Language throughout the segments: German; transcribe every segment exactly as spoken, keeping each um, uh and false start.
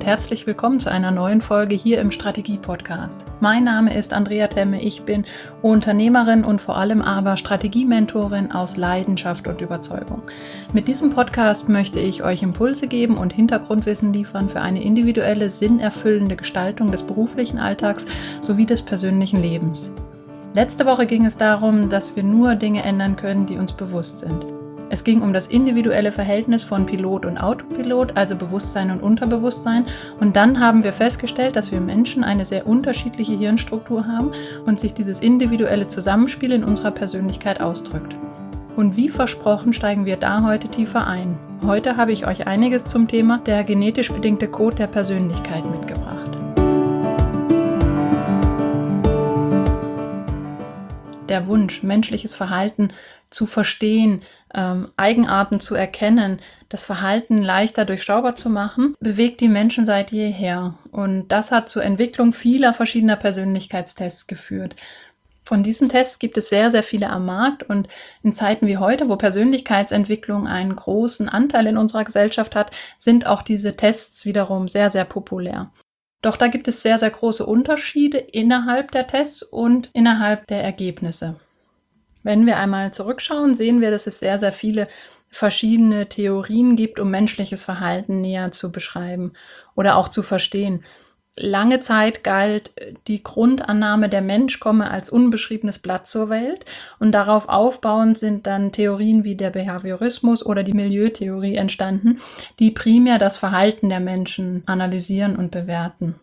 und herzlich willkommen zu einer neuen Folge hier im Strategie-Podcast. Mein Name ist Andrea Temme, ich bin Unternehmerin und vor allem aber Strategie-Mentorin aus Leidenschaft und Überzeugung. Mit diesem Podcast möchte ich euch Impulse geben und Hintergrundwissen liefern für eine individuelle, sinnerfüllende Gestaltung des beruflichen Alltags sowie des persönlichen Lebens. Letzte Woche ging es darum, dass wir nur Dinge ändern können, die uns bewusst sind. Es ging um das individuelle Verhältnis von Pilot und Autopilot, also Bewusstsein und Unterbewusstsein. Und dann haben wir festgestellt, dass wir Menschen eine sehr unterschiedliche Hirnstruktur haben und sich dieses individuelle Zusammenspiel in unserer Persönlichkeit ausdrückt. Und wie versprochen steigen wir da heute tiefer ein. Heute habe ich euch einiges zum Thema der genetisch bedingte Code der Persönlichkeit mitgebracht. Der Wunsch, menschliches Verhalten zu verstehen, ähm, Eigenarten zu erkennen, das Verhalten leichter durchschaubar zu machen, bewegt die Menschen seit jeher. Und das hat zur Entwicklung vieler verschiedener Persönlichkeitstests geführt. Von diesen Tests gibt es sehr, sehr viele am Markt und in Zeiten wie heute, wo Persönlichkeitsentwicklung einen großen Anteil in unserer Gesellschaft hat, sind auch diese Tests wiederum sehr, sehr populär. Doch da gibt es sehr, sehr große Unterschiede innerhalb der Tests und innerhalb der Ergebnisse. Wenn wir einmal zurückschauen, sehen wir, dass es sehr, sehr viele verschiedene Theorien gibt, um menschliches Verhalten näher zu beschreiben oder auch zu verstehen. Lange Zeit galt die Grundannahme, der Mensch komme als unbeschriebenes Blatt zur Welt und darauf aufbauend sind dann Theorien wie der Behaviorismus oder die Milieutheorie entstanden, die primär das Verhalten der Menschen analysieren und bewerten.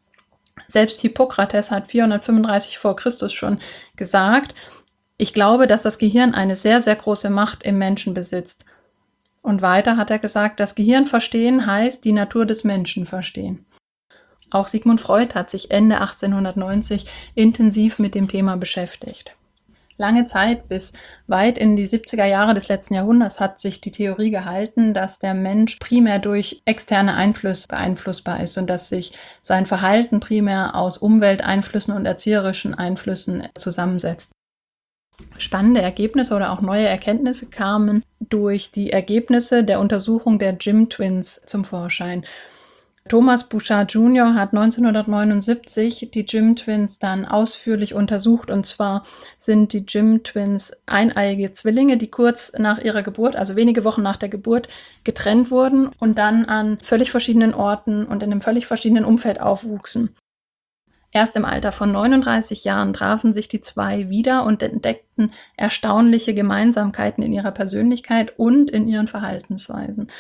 Selbst Hippokrates hat vierhundertfünfunddreißig vor Christus schon gesagt, ich glaube, dass das Gehirn eine sehr, sehr große Macht im Menschen besitzt. Und weiter hat er gesagt, das Gehirn verstehen heißt die Natur des Menschen verstehen. Auch Sigmund Freud hat sich Ende achtzehnhundertneunzig intensiv mit dem Thema beschäftigt. Lange Zeit, bis weit in die siebziger Jahre des letzten Jahrhunderts, hat sich die Theorie gehalten, dass der Mensch primär durch externe Einflüsse beeinflussbar ist und dass sich sein Verhalten primär aus Umwelteinflüssen und erzieherischen Einflüssen zusammensetzt. Spannende Ergebnisse oder auch neue Erkenntnisse kamen durch die Ergebnisse der Untersuchung der Jim Twins zum Vorschein. Thomas Bouchard Junior hat neunzehnhundertneunundsiebzig die Jim Twins dann ausführlich untersucht. Und zwar sind die Jim Twins eineiige Zwillinge, die kurz nach ihrer Geburt, also wenige Wochen nach der Geburt, getrennt wurden und dann an völlig verschiedenen Orten und in einem völlig verschiedenen Umfeld aufwuchsen. Erst im Alter von neununddreißig Jahren trafen sich die zwei wieder und entdeckten erstaunliche Gemeinsamkeiten in ihrer Persönlichkeit und in ihren Verhaltensweisen.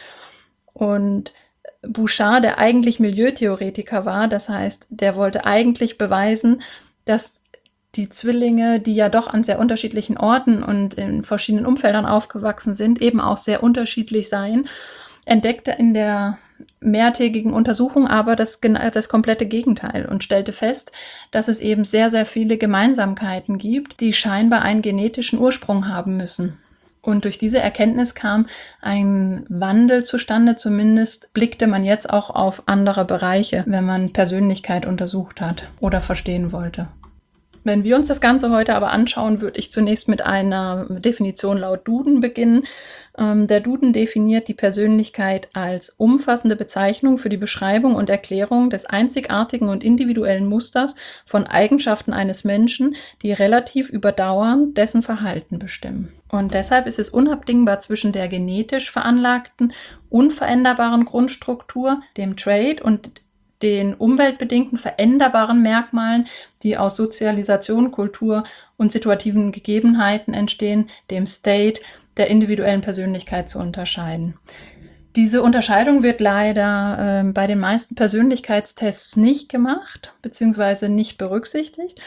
Und Bouchard, der eigentlich Milieutheoretiker war, das heißt, der wollte eigentlich beweisen, dass die Zwillinge, die ja doch an sehr unterschiedlichen Orten und in verschiedenen Umfeldern aufgewachsen sind, eben auch sehr unterschiedlich seien, entdeckte in der mehrtägigen Untersuchung aber das, das komplette Gegenteil und stellte fest, dass es eben sehr, sehr viele Gemeinsamkeiten gibt, die scheinbar einen genetischen Ursprung haben müssen. Und durch diese Erkenntnis kam ein Wandel zustande, zumindest blickte man jetzt auch auf andere Bereiche, wenn man Persönlichkeit untersucht hat oder verstehen wollte. Wenn wir uns das Ganze heute aber anschauen, würde ich zunächst mit einer Definition laut Duden beginnen. Ähm, der Duden definiert die Persönlichkeit als umfassende Bezeichnung für die Beschreibung und Erklärung des einzigartigen und individuellen Musters von Eigenschaften eines Menschen, die relativ überdauernd dessen Verhalten bestimmen. Und deshalb ist es unabdingbar zwischen der genetisch veranlagten, unveränderbaren Grundstruktur, dem Trait und den umweltbedingten veränderbaren Merkmalen, die aus Sozialisation, Kultur und situativen Gegebenheiten entstehen, dem State, der individuellen Persönlichkeit zu unterscheiden. Diese Unterscheidung wird leider äh, bei den meisten Persönlichkeitstests nicht gemacht bzw. nicht berücksichtigt.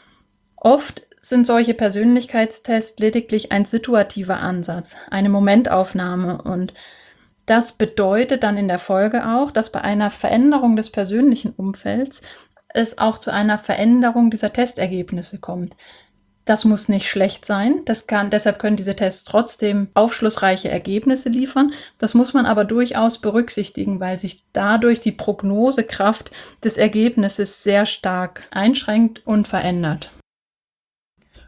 Oft sind solche Persönlichkeitstests lediglich ein situativer Ansatz, eine Momentaufnahme, und das bedeutet dann in der Folge auch, dass bei einer Veränderung des persönlichen Umfelds es auch zu einer Veränderung dieser Testergebnisse kommt. Das muss nicht schlecht sein, das kann, deshalb können diese Tests trotzdem aufschlussreiche Ergebnisse liefern. Das muss man aber durchaus berücksichtigen, weil sich dadurch die Prognosekraft des Ergebnisses sehr stark einschränkt und verändert.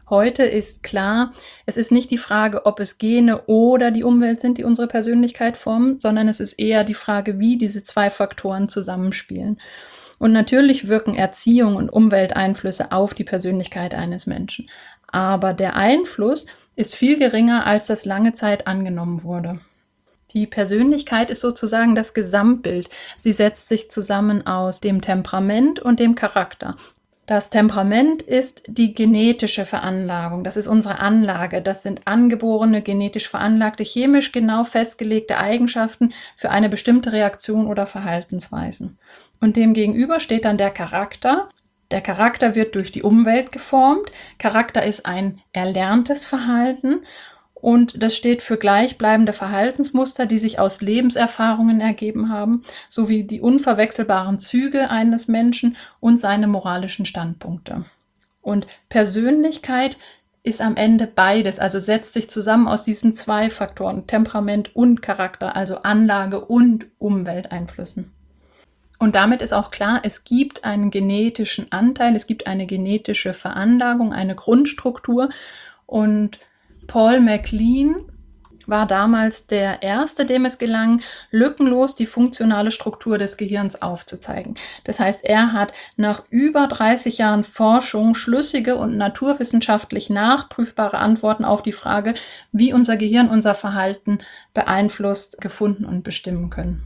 Heute ist klar, es ist nicht die Frage, ob es Gene oder die Umwelt sind, die unsere Persönlichkeit formen, sondern es ist eher die Frage, wie diese zwei Faktoren zusammenspielen. Und natürlich wirken Erziehung und Umwelteinflüsse auf die Persönlichkeit eines Menschen. Aber der Einfluss ist viel geringer, als das lange Zeit angenommen wurde. Die Persönlichkeit ist sozusagen das Gesamtbild. Sie setzt sich zusammen aus dem Temperament und dem Charakter. Das Temperament ist die genetische Veranlagung, das ist unsere Anlage, das sind angeborene, genetisch veranlagte, chemisch genau festgelegte Eigenschaften für eine bestimmte Reaktion oder Verhaltensweisen. Und dem gegenüber steht dann der Charakter. Der Charakter wird durch die Umwelt geformt. Charakter ist ein erlerntes Verhalten. Und das steht für gleichbleibende Verhaltensmuster, die sich aus Lebenserfahrungen ergeben haben, sowie die unverwechselbaren Züge eines Menschen und seine moralischen Standpunkte. Und Persönlichkeit ist am Ende beides, also setzt sich zusammen aus diesen zwei Faktoren, Temperament und Charakter, also Anlage und Umwelteinflüssen. Und damit ist auch klar, es gibt einen genetischen Anteil, es gibt eine genetische Veranlagung, eine Grundstruktur. Und Paul MacLean war damals der Erste, dem es gelang, lückenlos die funktionale Struktur des Gehirns aufzuzeigen. Das heißt, er hat nach über dreißig Jahren Forschung schlüssige und naturwissenschaftlich nachprüfbare Antworten auf die Frage, wie unser Gehirn unser Verhalten beeinflusst, gefunden und bestimmen können.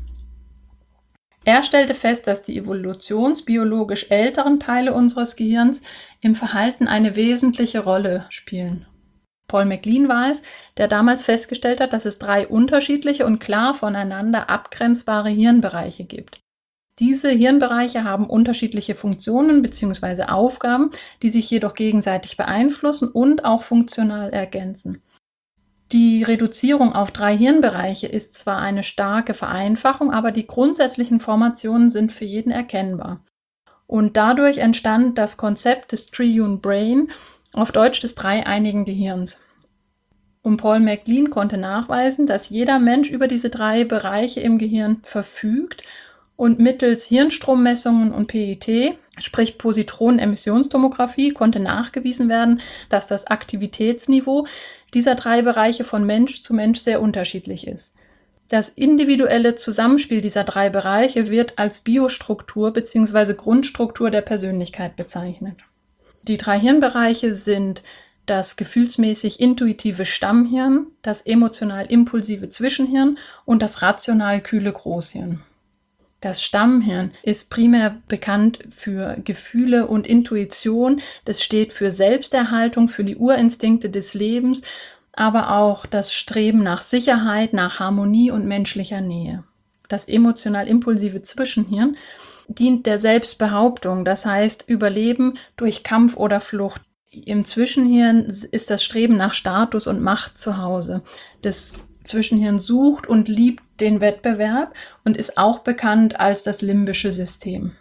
Er stellte fest, dass die evolutionsbiologisch älteren Teile unseres Gehirns im Verhalten eine wesentliche Rolle spielen. Paul MacLean war es, der damals festgestellt hat, dass es drei unterschiedliche und klar voneinander abgrenzbare Hirnbereiche gibt. Diese Hirnbereiche haben unterschiedliche Funktionen bzw. Aufgaben, die sich jedoch gegenseitig beeinflussen und auch funktional ergänzen. Die Reduzierung auf drei Hirnbereiche ist zwar eine starke Vereinfachung, aber die grundsätzlichen Formationen sind für jeden erkennbar. Und dadurch entstand das Konzept des Triune Brain, auf Deutsch des dreieinigen Gehirns. Und Paul MacLean konnte nachweisen, dass jeder Mensch über diese drei Bereiche im Gehirn verfügt und mittels Hirnstrommessungen und P E T, sprich Positronen-Emissionstomographie, konnte nachgewiesen werden, dass das Aktivitätsniveau dieser drei Bereiche von Mensch zu Mensch sehr unterschiedlich ist. Das individuelle Zusammenspiel dieser drei Bereiche wird als Biostruktur bzw. Grundstruktur der Persönlichkeit bezeichnet. Die drei Hirnbereiche sind das gefühlsmäßig-intuitive Stammhirn, das emotional-impulsive Zwischenhirn und das rational-kühle Großhirn. Das Stammhirn ist primär bekannt für Gefühle und Intuition. Das steht für Selbsterhaltung, für die Urinstinkte des Lebens, aber auch das Streben nach Sicherheit, nach Harmonie und menschlicher Nähe. Das emotional-impulsive Zwischenhirn dient der Selbstbehauptung, das heißt Überleben durch Kampf oder Flucht. Im Zwischenhirn ist das Streben nach Status und Macht zu Hause. Das Zwischenhirn sucht und liebt den Wettbewerb und ist auch bekannt als das limbische System.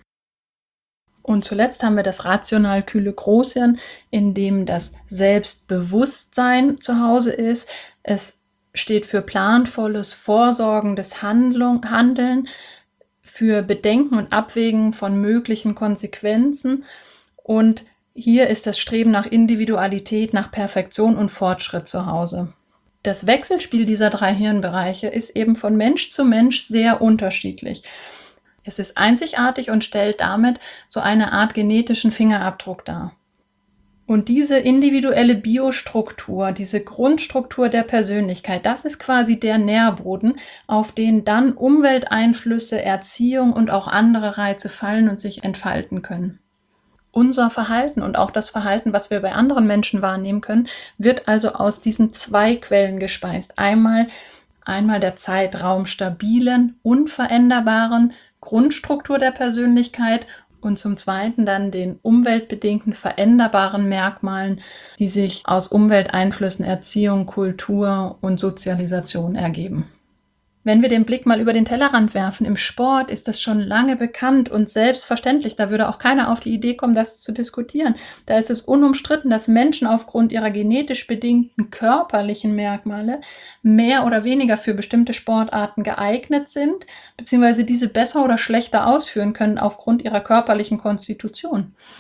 Und zuletzt haben wir das rational-kühle Großhirn, in dem das Selbstbewusstsein zu Hause ist. Es steht für planvolles, vorsorgendes Handlung, Handeln, für Bedenken und Abwägen von möglichen Konsequenzen. Und hier ist das Streben nach Individualität, nach Perfektion und Fortschritt zu Hause. Das Wechselspiel dieser drei Hirnbereiche ist eben von Mensch zu Mensch sehr unterschiedlich. Es ist einzigartig und stellt damit so eine Art genetischen Fingerabdruck dar. Und diese individuelle Biostruktur, diese Grundstruktur der Persönlichkeit, das ist quasi der Nährboden, auf den dann Umwelteinflüsse, Erziehung und auch andere Reize fallen und sich entfalten können. Unser Verhalten und auch das Verhalten, was wir bei anderen Menschen wahrnehmen können, wird also aus diesen zwei Quellen gespeist. Einmal, einmal der zeitraumstabilen, unveränderbaren Grundstruktur der Persönlichkeit und zum Zweiten dann den umweltbedingten, veränderbaren Merkmalen, die sich aus Umwelteinflüssen, Erziehung, Kultur und Sozialisation ergeben. Wenn wir den Blick mal über den Tellerrand werfen, im Sport ist das schon lange bekannt und selbstverständlich. Da würde auch keiner auf die Idee kommen, das zu diskutieren. Da ist es unumstritten, dass Menschen aufgrund ihrer genetisch bedingten körperlichen Merkmale mehr oder weniger für bestimmte Sportarten geeignet sind, beziehungsweise diese besser oder schlechter ausführen können aufgrund ihrer körperlichen Konstitution.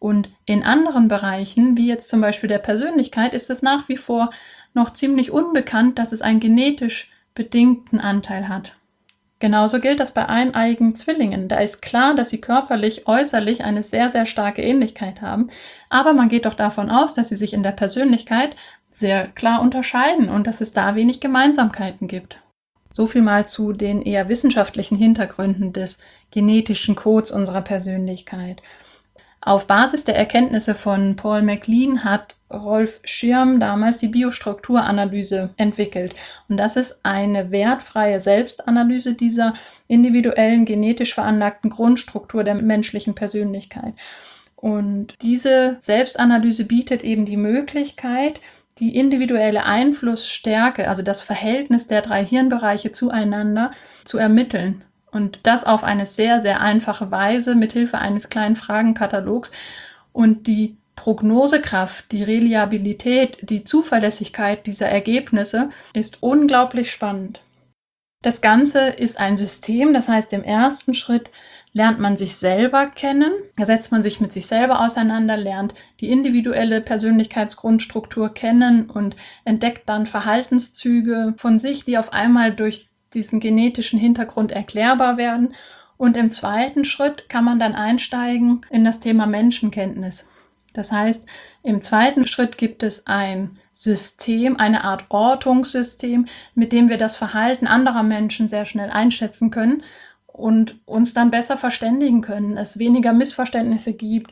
Und in anderen Bereichen, wie jetzt zum Beispiel der Persönlichkeit, ist es nach wie vor noch ziemlich unbekannt, dass es einen genetisch bedingten Anteil hat. Genauso gilt das bei eineiigen Zwillingen. Da ist klar, dass sie körperlich, äußerlich eine sehr, sehr starke Ähnlichkeit haben. Aber man geht doch davon aus, dass sie sich in der Persönlichkeit sehr klar unterscheiden und dass es da wenig Gemeinsamkeiten gibt. So viel mal zu den eher wissenschaftlichen Hintergründen des genetischen Codes unserer Persönlichkeit. Auf Basis der Erkenntnisse von Paul MacLean hat Rolf Schirm damals die Biostrukturanalyse entwickelt. Und das ist eine wertfreie Selbstanalyse dieser individuellen, genetisch veranlagten Grundstruktur der menschlichen Persönlichkeit. Und diese Selbstanalyse bietet eben die Möglichkeit, die individuelle Einflussstärke, also das Verhältnis der drei Hirnbereiche zueinander, zu ermitteln. Und das auf eine sehr, sehr einfache Weise mit Hilfe eines kleinen Fragenkatalogs. Und die Prognosekraft, die Reliabilität, die Zuverlässigkeit dieser Ergebnisse ist unglaublich spannend. Das Ganze ist ein System, das heißt, im ersten Schritt lernt man sich selber kennen, da setzt man sich mit sich selber auseinander, lernt die individuelle Persönlichkeitsgrundstruktur kennen und entdeckt dann Verhaltenszüge von sich, die auf einmal durch diesen genetischen Hintergrund erklärbar werden. Und im zweiten Schritt kann man dann einsteigen in das Thema Menschenkenntnis. Das heißt, im zweiten Schritt gibt es ein System, eine Art Ortungssystem, mit dem wir das Verhalten anderer Menschen sehr schnell einschätzen können und uns dann besser verständigen können, es weniger Missverständnisse gibt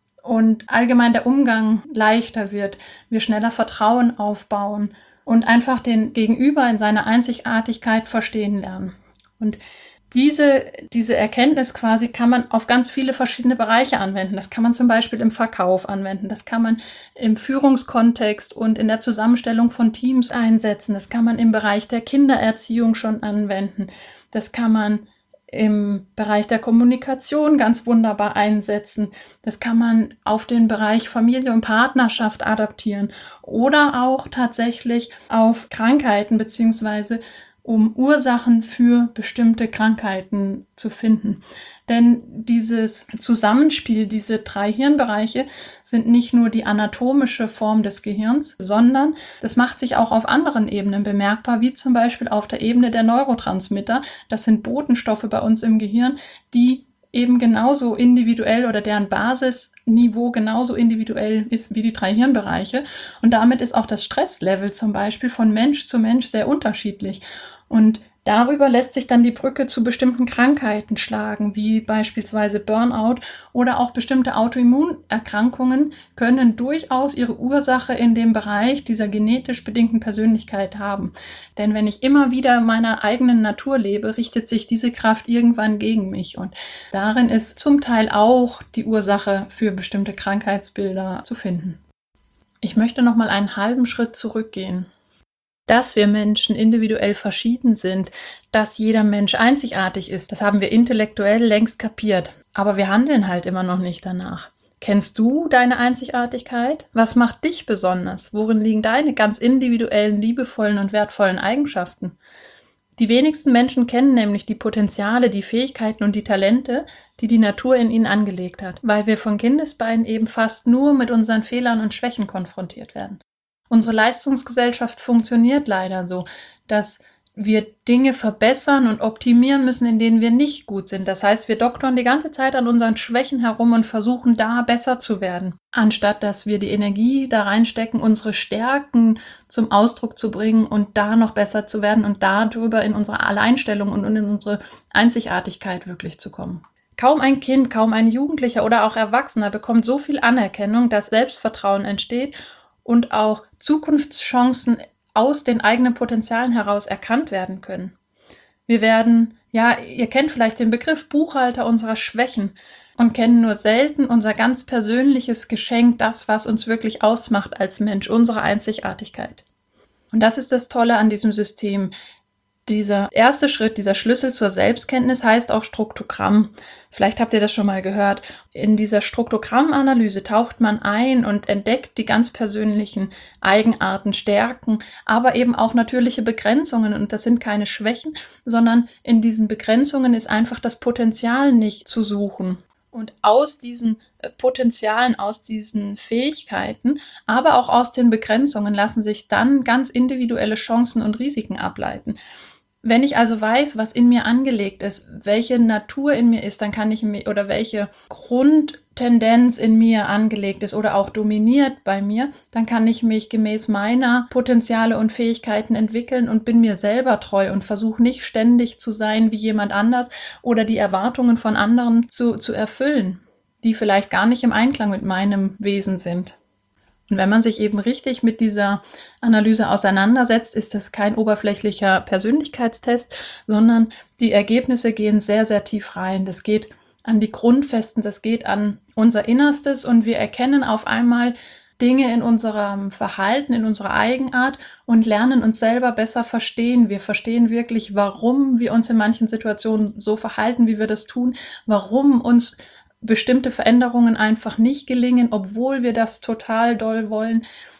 und allgemein der Umgang leichter wird, wir schneller Vertrauen aufbauen und einfach den Gegenüber in seiner Einzigartigkeit verstehen lernen. Und diese, diese Erkenntnis quasi kann man auf ganz viele verschiedene Bereiche anwenden. Das kann man zum Beispiel im Verkauf anwenden, das kann man im Führungskontext und in der Zusammenstellung von Teams einsetzen, das kann man im Bereich der Kindererziehung schon anwenden, das kann man im Bereich der Kommunikation ganz wunderbar einsetzen. Das kann man auf den Bereich Familie und Partnerschaft adaptieren oder auch tatsächlich auf Krankheiten beziehungsweise um Ursachen für bestimmte Krankheiten zu finden. Denn dieses Zusammenspiel, diese drei Hirnbereiche sind nicht nur die anatomische Form des Gehirns, sondern das macht sich auch auf anderen Ebenen bemerkbar, wie zum Beispiel auf der Ebene der Neurotransmitter. Das sind Botenstoffe bei uns im Gehirn, die eben genauso individuell oder deren Basisniveau genauso individuell ist wie die drei Hirnbereiche. Und damit ist auch das Stresslevel zum Beispiel von Mensch zu Mensch sehr unterschiedlich. Und darüber lässt sich dann die Brücke zu bestimmten Krankheiten schlagen, wie beispielsweise Burnout oder auch bestimmte Autoimmunerkrankungen können durchaus ihre Ursache in dem Bereich dieser genetisch bedingten Persönlichkeit haben. Denn wenn ich immer wieder meiner eigenen Natur lebe, richtet sich diese Kraft irgendwann gegen mich. Und darin ist zum Teil auch die Ursache für bestimmte Krankheitsbilder zu finden. Ich möchte noch mal einen halben Schritt zurückgehen. Dass wir Menschen individuell verschieden sind, dass jeder Mensch einzigartig ist, das haben wir intellektuell längst kapiert. Aber wir handeln halt immer noch nicht danach. Kennst du deine Einzigartigkeit? Was macht dich besonders? Worin liegen deine ganz individuellen, liebevollen und wertvollen Eigenschaften? Die wenigsten Menschen kennen nämlich die Potenziale, die Fähigkeiten und die Talente, die die Natur in ihnen angelegt hat, weil wir von Kindesbeinen eben fast nur mit unseren Fehlern und Schwächen konfrontiert werden. Unsere Leistungsgesellschaft funktioniert leider so, dass wir Dinge verbessern und optimieren müssen, in denen wir nicht gut sind. Das heißt, wir doktern die ganze Zeit an unseren Schwächen herum und versuchen, da besser zu werden, anstatt dass wir die Energie da reinstecken, unsere Stärken zum Ausdruck zu bringen und da noch besser zu werden und darüber in unsere Alleinstellung und in unsere Einzigartigkeit wirklich zu kommen. Kaum ein Kind, kaum ein Jugendlicher oder auch Erwachsener bekommt so viel Anerkennung, dass Selbstvertrauen entsteht und auch Zukunftschancen aus den eigenen Potenzialen heraus erkannt werden können. Wir werden, ja, ihr kennt vielleicht den Begriff Buchhalter unserer Schwächen und kennen nur selten unser ganz persönliches Geschenk, das, was uns wirklich ausmacht als Mensch, unsere Einzigartigkeit. Und das ist das Tolle an diesem System. Dieser erste Schritt, dieser Schlüssel zur Selbstkenntnis heißt auch Struktogramm. Vielleicht habt ihr das schon mal gehört. In dieser Struktogrammanalyse taucht man ein und entdeckt die ganz persönlichen Eigenarten, Stärken, aber eben auch natürliche Begrenzungen. Und das sind keine Schwächen, sondern in diesen Begrenzungen ist einfach das Potenzial nicht zu suchen. Und aus diesen äh, Potenzialen, aus diesen Fähigkeiten, aber auch aus den Begrenzungen lassen sich dann ganz individuelle Chancen und Risiken ableiten. Wenn ich also weiß, was in mir angelegt ist, welche Natur in mir ist, dann kann ich mir, oder welche Grundtendenz in mir angelegt ist oder auch dominiert bei mir, dann kann ich mich gemäß meiner Potenziale und Fähigkeiten entwickeln und bin mir selber treu und versuche nicht ständig zu sein wie jemand anders oder die Erwartungen von anderen zu, zu erfüllen, die vielleicht gar nicht im Einklang mit meinem Wesen sind. Und wenn man sich eben richtig mit dieser Analyse auseinandersetzt, ist das kein oberflächlicher Persönlichkeitstest, sondern die Ergebnisse gehen sehr, sehr tief rein. Das geht an die Grundfesten, das geht an unser Innerstes und wir erkennen auf einmal Dinge in unserem Verhalten, in unserer Eigenart und lernen uns selber besser verstehen. Wir verstehen wirklich, warum wir uns in manchen Situationen so verhalten, wie wir das tun, warum uns bestimmte Veränderungen einfach nicht gelingen, obwohl wir das total doll wollen,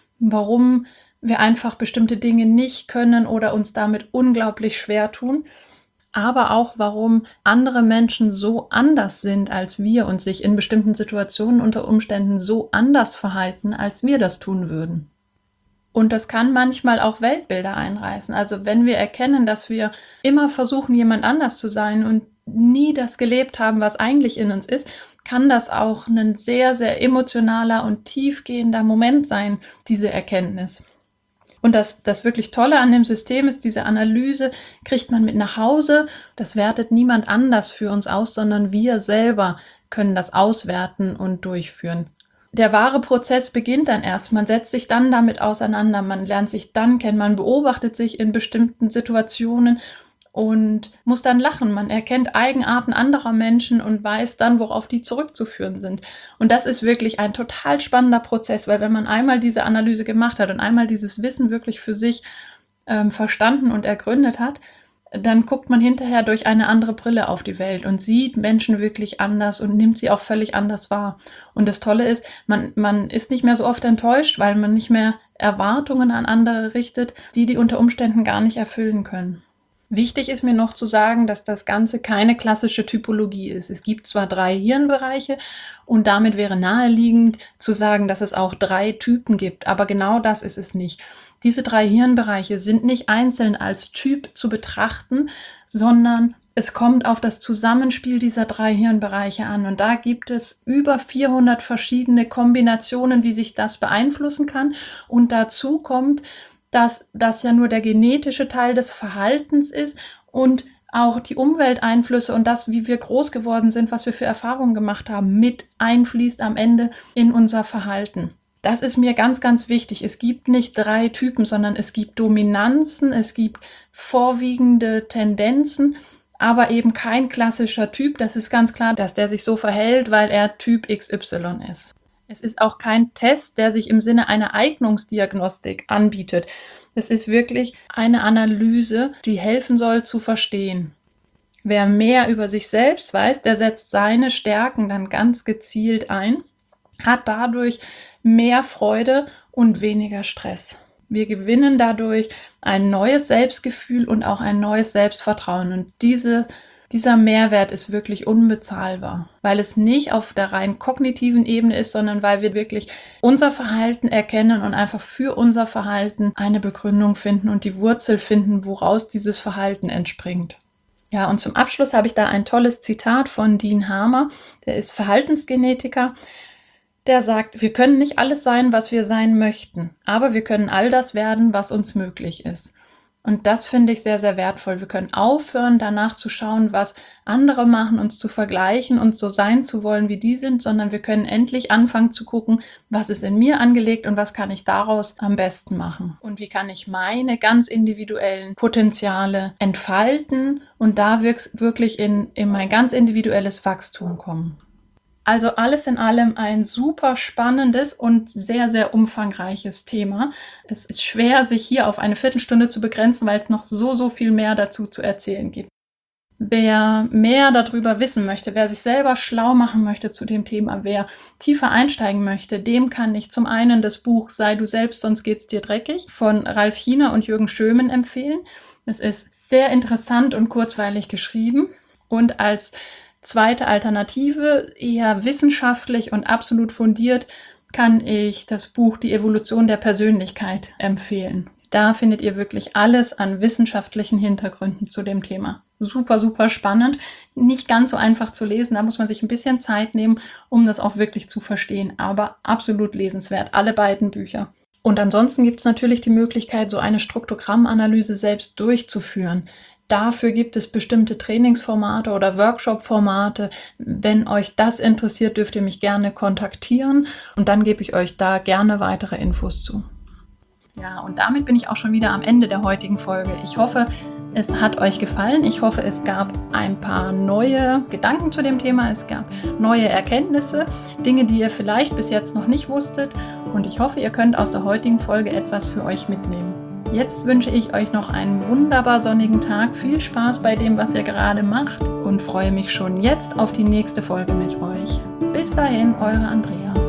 warum wir einfach bestimmte Dinge nicht können oder uns damit unglaublich schwer tun, aber auch warum andere Menschen so anders sind als wir und sich in bestimmten Situationen unter Umständen so anders verhalten, als wir das tun würden. Und das kann manchmal auch Weltbilder einreißen. Also wenn wir erkennen, dass wir immer versuchen, jemand anders zu sein und nie das gelebt haben, was eigentlich in uns ist, kann das auch ein sehr, sehr emotionaler und tiefgehender Moment sein, diese Erkenntnis. Und das, das wirklich Tolle an dem System ist, diese Analyse kriegt man mit nach Hause. Das wertet niemand anders für uns aus, sondern wir selber können das auswerten und durchführen. Der wahre Prozess beginnt dann erst. Man setzt sich dann damit auseinander, man lernt sich dann kennen, man beobachtet sich in bestimmten Situationen und muss dann lachen. Man erkennt Eigenarten anderer Menschen und weiß dann, worauf die zurückzuführen sind. Und das ist wirklich ein total spannender Prozess, weil wenn man einmal diese Analyse gemacht hat und einmal dieses Wissen wirklich für sich ähm, verstanden und ergründet hat, dann guckt man hinterher durch eine andere Brille auf die Welt und sieht Menschen wirklich anders und nimmt sie auch völlig anders wahr. Und das Tolle ist, man, man ist nicht mehr so oft enttäuscht, weil man nicht mehr Erwartungen an andere richtet, die die unter Umständen gar nicht erfüllen können. Wichtig ist mir noch zu sagen, dass das Ganze keine klassische Typologie ist. Es gibt zwar drei Hirnbereiche und damit wäre naheliegend zu sagen, dass es auch drei Typen gibt, aber genau das ist es nicht. Diese drei Hirnbereiche sind nicht einzeln als Typ zu betrachten, sondern es kommt auf das Zusammenspiel dieser drei Hirnbereiche an und da gibt es über vierhundert verschiedene Kombinationen, wie sich das beeinflussen kann und dazu kommt, dass das ja nur der genetische Teil des Verhaltens ist und auch die Umwelteinflüsse und das, wie wir groß geworden sind, was wir für Erfahrungen gemacht haben, mit einfließt am Ende in unser Verhalten. Das ist mir ganz, ganz wichtig. Es gibt nicht drei Typen, sondern es gibt Dominanzen, es gibt vorwiegende Tendenzen, aber eben kein klassischer Typ. Das ist ganz klar, dass der sich so verhält, weil er Typ X Y ist. Es ist auch kein Test, der sich im Sinne einer Eignungsdiagnostik anbietet. Es ist wirklich eine Analyse, die helfen soll zu verstehen. Wer mehr über sich selbst weiß, der setzt seine Stärken dann ganz gezielt ein, hat dadurch mehr Freude und weniger Stress. Wir gewinnen dadurch ein neues Selbstgefühl und auch ein neues Selbstvertrauen. Und diese Dieser Mehrwert ist wirklich unbezahlbar, weil es nicht auf der rein kognitiven Ebene ist, sondern weil wir wirklich unser Verhalten erkennen und einfach für unser Verhalten eine Begründung finden und die Wurzel finden, woraus dieses Verhalten entspringt. Ja, und zum Abschluss habe ich da ein tolles Zitat von Dean Hamer, der ist Verhaltensgenetiker. Der sagt, wir können nicht alles sein, was wir sein möchten, aber wir können all das werden, was uns möglich ist. Und das finde ich sehr, sehr wertvoll. Wir können aufhören, danach zu schauen, was andere machen, uns zu vergleichen und so sein zu wollen, wie die sind, sondern wir können endlich anfangen zu gucken, was ist in mir angelegt und was kann ich daraus am besten machen. Und wie kann ich meine ganz individuellen Potenziale entfalten und da wirklich in, in mein ganz individuelles Wachstum kommen. Also alles in allem ein super spannendes und sehr, sehr umfangreiches Thema. Es ist schwer, sich hier auf eine Viertelstunde zu begrenzen, weil es noch so, so viel mehr dazu zu erzählen gibt. Wer mehr darüber wissen möchte, wer sich selber schlau machen möchte zu dem Thema, wer tiefer einsteigen möchte, dem kann ich zum einen das Buch Sei du selbst, sonst geht's dir dreckig von Ralf Hiener und Jürgen Schömen empfehlen. Es ist sehr interessant und kurzweilig geschrieben und als zweite Alternative, eher wissenschaftlich und absolut fundiert, kann ich das Buch Die Evolution der Persönlichkeit empfehlen. Da findet ihr wirklich alles an wissenschaftlichen Hintergründen zu dem Thema. Super, super spannend. Nicht ganz so einfach zu lesen, da muss man sich ein bisschen Zeit nehmen, um das auch wirklich zu verstehen. Aber absolut lesenswert, alle beiden Bücher. Und ansonsten gibt es natürlich die Möglichkeit, so eine Struktogrammanalyse selbst durchzuführen. Dafür gibt es bestimmte Trainingsformate oder Workshop-Formate. Wenn euch das interessiert, dürft ihr mich gerne kontaktieren und dann gebe ich euch da gerne weitere Infos zu. Ja, und damit bin ich auch schon wieder am Ende der heutigen Folge. Ich hoffe, es hat euch gefallen. Ich hoffe, es gab ein paar neue Gedanken zu dem Thema. Es gab neue Erkenntnisse, Dinge, die ihr vielleicht bis jetzt noch nicht wusstet. Und ich hoffe, ihr könnt aus der heutigen Folge etwas für euch mitnehmen. Jetzt wünsche ich euch noch einen wunderbar sonnigen Tag. Viel Spaß bei dem, was ihr gerade macht und freue mich schon jetzt auf die nächste Folge mit euch. Bis dahin, eure Andrea.